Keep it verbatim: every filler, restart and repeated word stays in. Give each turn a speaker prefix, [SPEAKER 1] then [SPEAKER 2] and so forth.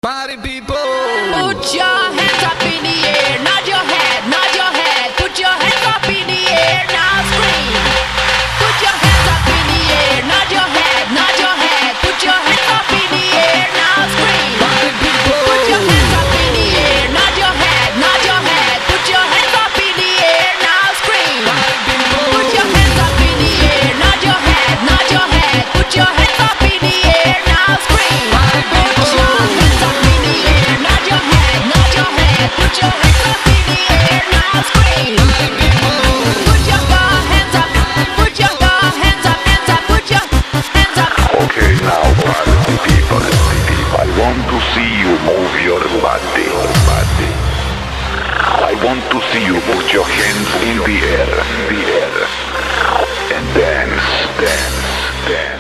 [SPEAKER 1] Party people.
[SPEAKER 2] Put your hands up in the air, nod your head, nod your head. Put your hands up in the air, now scream. Put your hands up in the air, nod your head, nod your head. Put your hands up in the air, now scream.
[SPEAKER 1] Party people.
[SPEAKER 2] Put your hands up in the air, nod your head, nod your head. Put your hands up in the air, now scream.
[SPEAKER 1] Party people.
[SPEAKER 2] Put your hands up in the air, nod your head, nod your head. Put your hands up in the air, now scream.
[SPEAKER 1] Party
[SPEAKER 2] Put
[SPEAKER 1] people.
[SPEAKER 2] your hands up in the air, nod your head, nod your head. Put your hands up in the air, now scream.
[SPEAKER 1] Party people.
[SPEAKER 2] Put your hands up, put your hands up, hands up, put your hands up.
[SPEAKER 3] Okay, now, party people, I want to see you move your body, body. I want to see you put your hands in the air, the air, and dance, dance, dance.